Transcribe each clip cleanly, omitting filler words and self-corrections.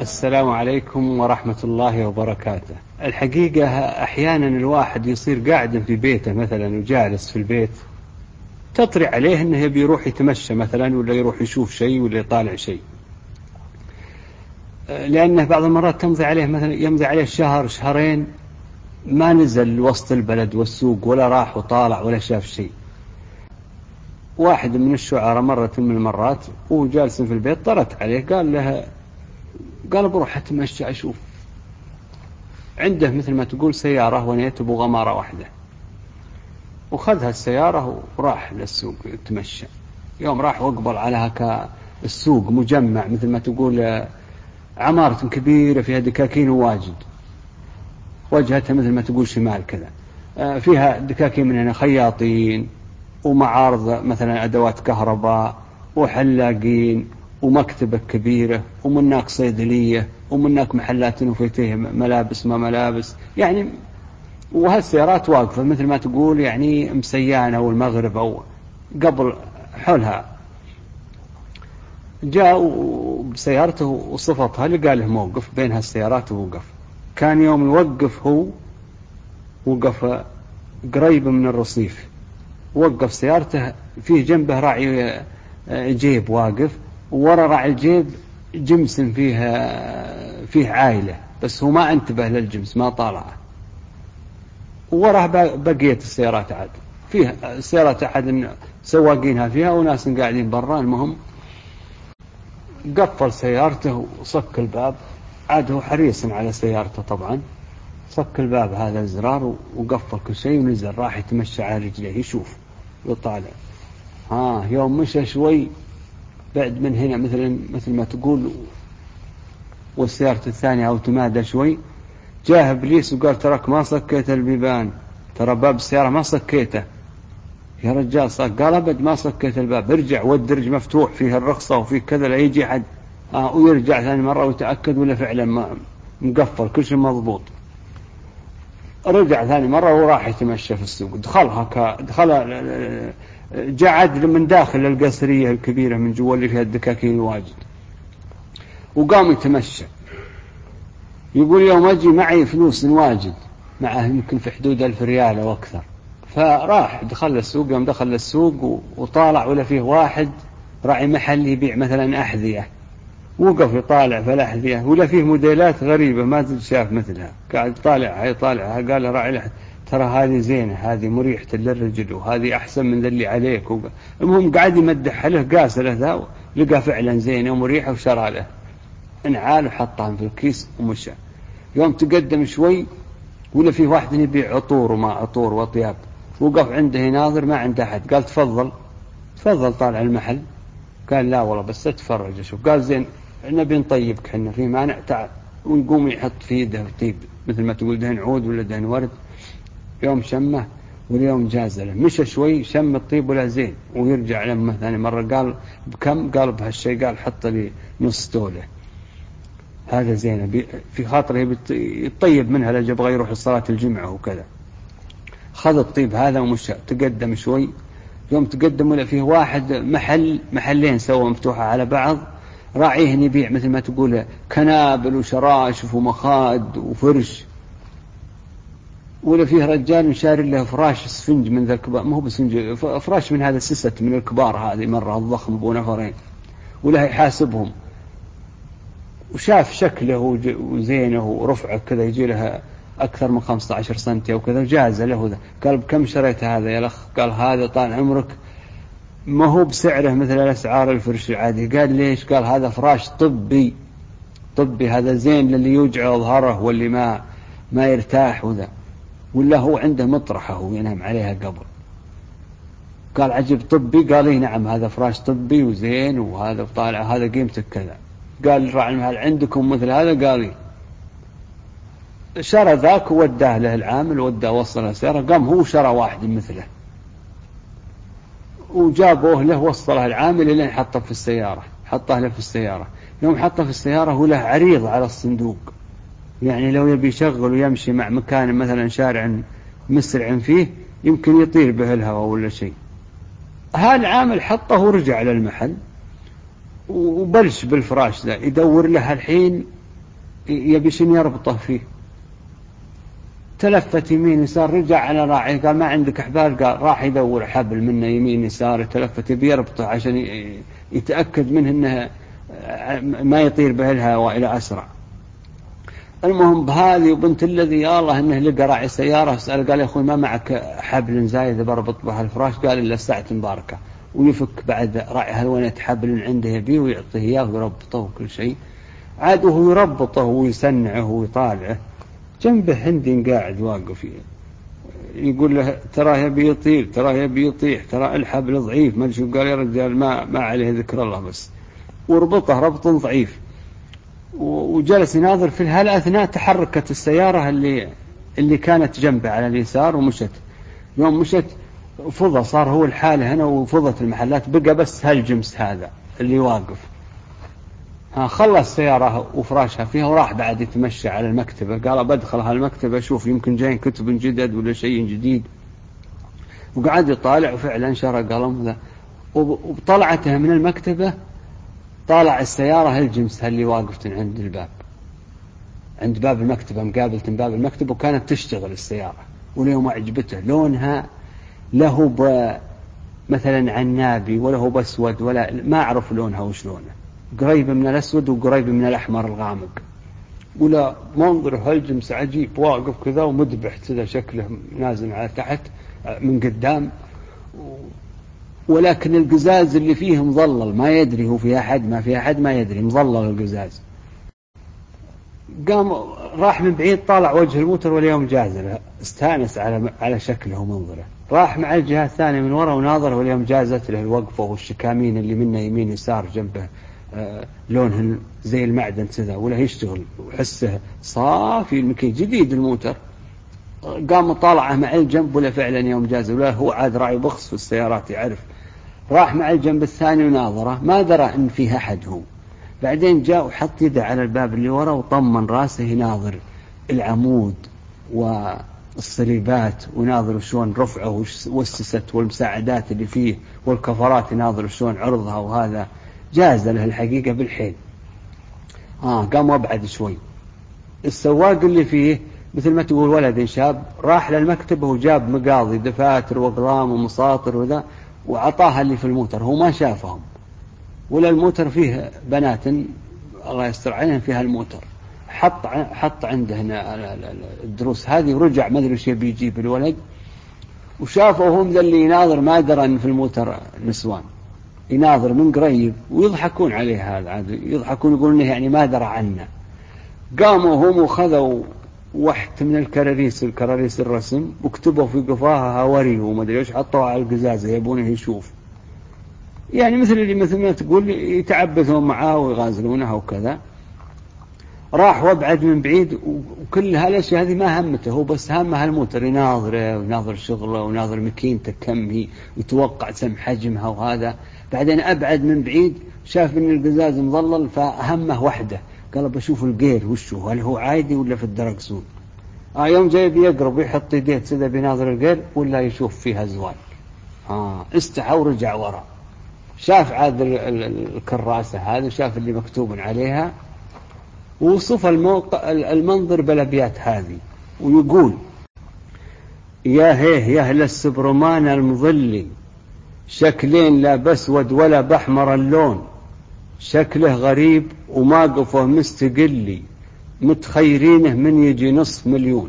السلام عليكم ورحمة الله وبركاته. الحقيقة أحيانا الواحد يصير قاعد في بيته مثلا وجالس في البيت، تطري عليه أنه يبي يروح يتمشى مثلا، ولا يروح يشوف شيء، ولا يطالع شيء، لأنه بعض المرات تمضي عليه مثلا يمضي عليه شهر شهرين ما نزل وسط البلد والسوق، ولا راح وطالع ولا شاف شيء. واحد من الشعراء مرة من المرات وهو جالس في البيت طرت عليه، قال بروح أتمشى أشوف. عنده مثل ما تقول سيارة ونيت بغمارة واحدة، وخذها السيارة وراح للسوق يتمشى. يوم راح وقبل على هكا السوق مجمع مثل ما تقول عمارة كبيرة فيها دكاكين واجد، وجهتها مثل ما تقول شمال كذا، فيها دكاكين من هنا خياطين ومعارض مثلا أدوات كهرباء وحلاقين ومكتبة كبيرة ومناك صيدلية ومناك محلات وفيتيه ملابس ما ملابس يعني. وهالسيارات واقفة مثل ما تقول يعني مسيانة أو المغرب أو قبل حولها. جاء بسيارته وصفتها، لقى له موقف بين هالسيارات ووقف. كان يوم يوقف هو وقف قريب من الرصيف، وقف سيارته فيه جنبه راعي جيب واقف، وورا راعي الجيب جمس فيه عائلة، بس هو ما انتبه للجمس ما طالعه. ووراه بقية السيارات عاد فيها سيارات أحد سواقينها فيها وناس قاعدين برا. المهم قفل سيارته وصك الباب، عاد هو حريص على سيارته طبعا، صك الباب هذا الزرار وقفل كل شيء ونزل راح يتمشى على رجليه يشوف ويطالع. يوم مشى شوي بعد من هنا مثل ما تقول، والسيارة الثانية أو تمادى شوي، جاه إبليس وقال تراك ما صكيت البيبان، ترى باب السيارة ما صكيته يا رجال. قال أبد ما صكيت الباب، ارجع والدرج مفتوح فيه الرخصة وفيه كذا لا يجي حد. ويرجع ثاني مرة ويتأكد ولا فعلا ما مقفل كل شيء مضبوط. رجع ثاني مرة وراح يتمشى في السوق، دخل جعد من داخل القصرية الكبيرة من جوا اللي فيها الدكاكين الواجد، وقام يتمشى. يقول يوم أجي معي فلوس واجد، معه يمكن في حدود 1000 ريال أو أكثر. فراح دخل السوق، يوم دخل السوق وطالع ولا فيه واحد راعي محل يبيع مثلا أحذية، وقف يطالع في الأحذية ولا فيه موديلات غريبة ما شاف مثلها، قاعد يطالعها. قال راعي ترى هذه زينة، هذه مريحة للرجل، وهذه أحسن من ذلي عليك. المهم قاعد يمدح له، قاس له ذا لقى فعلا زينة ومريحة وشرى له، انعال وحطها في الكيس ومشى. يوم تقدم شوي ولا فيه واحد يبيع عطور وما عطور وطياب، وقف عنده يناظر ما عنده أحد. قال تفضل طالع المحل. قال لا والله بس اتفرج اشوف. قال زين نبي نطيبك حنا في مانع تعال. ويقوم يحط في يده طيب مثل ما تقول دهن عود ولا دهن ورد. يوم شمه واليوم جاز له، مشى شوي شم الطيب ولا زين، ويرجع لما ثاني مرة قال بكم؟ قال بهالشيء. قال حط لي نص توله. هذا زين في خاطره يطيب منها لجب يبغى يروح الصلاة الجمعة وكذا. خذ الطيب هذا ومشى. تقدم شوي، يوم تقدم ولا فيه واحد محلين سوا مفتوحة على بعض، راعيه يبيع مثل ما تقول كنابل وشراشف ومخاد وفرش، ولا فيه رجال شاري له فراش سفنج من ذا الكبار، ما هو بسفنج، فراش من هذا السست من الكبار هذه مرة الضخم بو نفرين، ولا يحاسبهم. وشاف شكله وزينه ورفعه كذا يجي لها أكثر من 15 سنتي وكذا، جاز له ذا. قال بكم شريت هذا يا الأخ؟ قال هذا طال عمرك ما هو بسعره مثل الأسعار الفرش العادي. قال ليش؟ قال هذا فراش طبي، هذا زين للي يوجع ظهره واللي ما يرتاح وذا، ولا هو عنده مطرحه وينام عليها قبل. قال عجب طبي؟ قال نعم هذا فراش طبي وزين وهذا طالع هذا قيمته كذا. قال راعي المحل عندكم مثل هذا؟ قال شرى ذاك ووداه له العامل، وداه وصله سيارة، قام هو شرى واحد مثله وجابوه له، وصله العامل لين حطه في السيارة. حطه له في السيارة. يوم حطه في السيارة هو له عريض على الصندوق، يعني لو يبي يشغل ويمشي مع مكان مثلا شارع مسرع فيه يمكن يطير به الهواء ولا شيء. هالعامل حطه ورجع للمحل وبلش بالفراش ذا يدور له الحين يبي شن يربطه فيه، تلفت يمين يسار، رجع على راعي قال ما عندك أحبال، قال راح يدور حبل منه يمين يسار، تلفت بيربطه عشان يتأكد منه أنه ما يطير به الهواء إلى أسرع. المهم بهذه وبنت الذي يا الله أنه لقى راعي سيارة، سأل قال يا أخوي ما معك حبل زايد بربط به الفراش؟ قال إلا ساعة مباركة، ويفك بعد راعي هالونة حبل عنده يبيه ويعطيه إياه ويربطه وكل شيء. عاد وهو يربطه ويسنعه ويطالعه، جنبه هندي قاعد واقف يقول له ترى يبي يطير، ترى يبي يطيح، ترى الحبل ضعيف، ما شو. قال يا رجال ما عليه ذكر الله بس، وربطه ربط ضعيف. وجلس يناظر في هالأثناء تحركت السيارة اللي كانت جنبه على اليسار ومشت. يوم مشت فضى، صار هو الحالة هنا وفضت المحلات، بقى بس هالجمس هذا اللي واقف. خلص السيارة وفراشها فيها وراح بعد يتمشى على المكتبة. قال بدخل هالمكتبة أشوف يمكن جاين كتب جدد ولا شيء جديد. وقعد يطالع وفعلا شرى قلم ذا، وطلعته من المكتبة طالع السيارة الجمس اللي واقفة عند الباب، عند باب المكتبة، مقابلة باب المكتبة، وكانت تشتغل السيارة. واليوم عجبته لونها، له مثلا عنابي ولا هو بأسود، ولا ما أعرف لونها وش لونه، قريب من الأسود وقريب من الأحمر الغامق. ولا منظر هالجمس عجيب، واقف كذا ومدبح كذا، شكله نازل على تحت من قدام، ولكن القزاز اللي فيه مظلل، ما يدري هو فيها حد ما فيها حد، ما يدري، مظلل القزاز. قام راح من بعيد طالع وجه الموتر واليوم جازله، استانس على شكله ومنظره. راح مع الجهة الثانية من وراء وناظره، واليوم جازت له الوقفة والشكامين اللي منه يمين يسار جنبه، لونه زي المعدن كذا، ولا يشتغل وحسه صافي المكين جديد الموتر. قام طالعه مع الجنب، ولا فعلا يوم جاز، ولا هو عاد راعي بخص في السيارات يعرف. راح مع الجنب الثاني وناظره، ما درى ان فيه احد هو. بعدين جاء وحط يده على الباب اللي ورا وطمن راسه يناظر العمود والصليبات، وناظر شلون رفعه والسست والمساعدات اللي فيه والكفرات، يناظر شلون عرضها، وهذا جاز له الحقيقة بالحيل. قام وابعد شوي. السواق اللي فيه مثل ما تقول ولد شاب، راح للمكتب وجاب مقاضي دفاتر وأقلام ومساطر وذا، وعطاها اللي في الموتر. هو ما شافهم، ولا الموتر فيه بنات الله يستر عليهم فيها الموتر. حط عنده هنا الدروس هذه، ورجع ما ادري وش يبي يجيب الولد، وشافه هم ذا اللي يناظر، ما درى ان في الموتر نسوان، يناظر من قريب ويضحكون عليه. هذا عاد يضحكون يقولون يعني ما درى عنه. قاموا هم وخذوا وحت من الكراريس الرسم، وكتبوا في قفاها هاوري وما ادري ايش، حطوها على القزازه يبونه يشوف، يعني مثل ما تقول يتعبثون معاه ويغازلونها وكذا. راح وابعد من بعيد، وكل هالاشياء هذه ما همته، هو بس همه هالموتر، يناظره ويناظر شغله وناظر ماكينته كم هي، ويتوقع سم حجمها وهذا. بعدين ابعد من بعيد شاف ان القزاز مظلل، فهمه وحده، قال بشوف القير وشو، هل هو عادي ولا في الدركسون. يوم جاي بيقرب يحط يديه كذا بيناظر القير، ولا يشوف فيها زوال. استحى ورجع وراء، شاف عاد الكراسة هذه، شاف اللي مكتوب عليها، ووصف المنظر بالأبيات هذه، ويقول يا هيه يا أهل السبرمان المظلي، شكلين لا بسود ولا بأحمر اللون، شكله غريب وماقفه مستقلي، متخيرينه من يجي 500,000.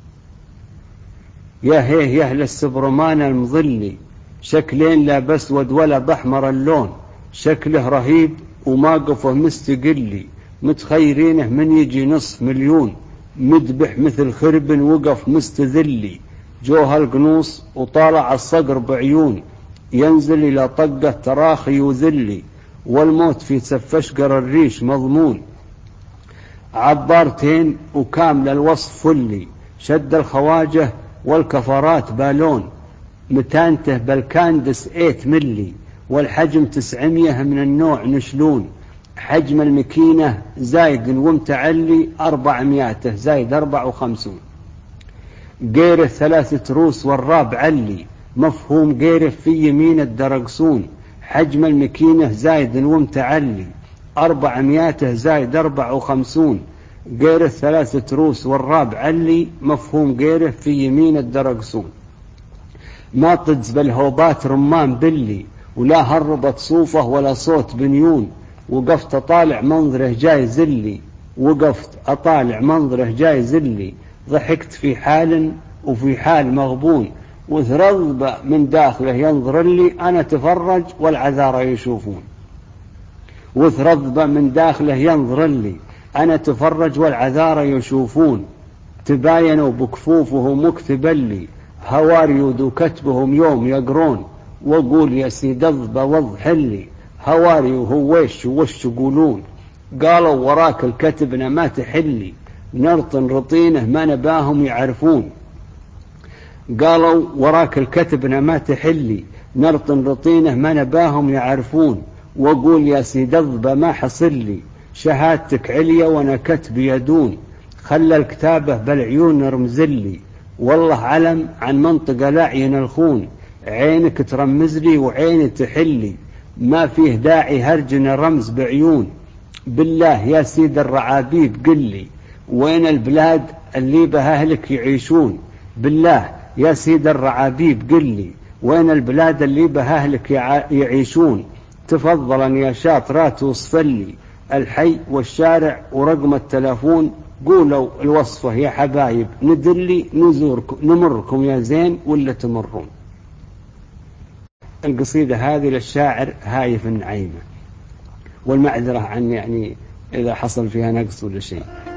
يا هيه يا أهل السبرمان المظلي، شكلين لا بسود ولا بأحمر اللون، شكله رهيب وماقفه مستقلي، متخيرينه من يجي 500,000. مدبح مثل خرب وقف مستذلي، جوه القنوص وطالع الصقر بعيون، ينزل إلى طقه تراخي وذلي، والموت في سفشقر الريش مضمون. عبارتين وكامل الوصف فلي، شد الخواجه والكفرات بالون، متانته بالكاندس 8 ملي، والحجم 900 من النوع نشلون، حجم المكينة زايد ومتعلي 400 زايد 54، قيره 3 تروس والراب علي، مفهوم قيره في يمين الدرقسون، حجم المكينة زايد ومتعلي 400 زايد 54، غيره 3 روس والرابع اللي مفهوم غيره في يمين الدرقسون. ما طدز بالهوبات رمان بلي ولا هربت صوفه ولا صوت بنيون. وقفت أطالع منظره جاي زلي، وقفت أطالع منظره جاي زلي. ضحكت في حال وفي حال مغبون، وثرضب من داخله ينظر لي أنا تفرج والعذارى يشوفون. وثرضب من داخله ينظر لي أنا تفرج والعذارى يشوفون. تباينوا بكفوفه مكتبا لي هواري كتبهم يوم يقرون. وقول يا سيد اضب وضح لي هواري وهو وش يقولون. قالوا وراك الكتبنا ما تحلي نرطن رطينه ما نباهم يعرفون. قالوا وراك الكتبنا ما تحلي نرطن رطينه ما نباهم يعرفون. وقول يا سيد اضب ما حصل لي شهادتك عليا وانا كتبي يدون. خلى الكتابة بالعيون نرمزلي والله علم عن منطقة لعين الخون. عينك ترمز لي وعيني تحلي ما فيه داعي هرجنا رمز بعيون. بالله يا سيد الرعابيب قل لي وين البلاد اللي بها أهلك يعيشون. بالله يا سيد الرعابيب قل لي وين البلاد اللي بها أهلك يعيشون. تفضلا يا شاطرات وصف لي الحي والشارع ورقم التلفون. قولوا الوصفة يا حبايب ندلي نزوركم نمركم يا زين ولا تمرون. القصيدة هذه للشاعر هايف النعيمة، والمعذرة عن يعني إذا حصل فيها نقص ولا شيء.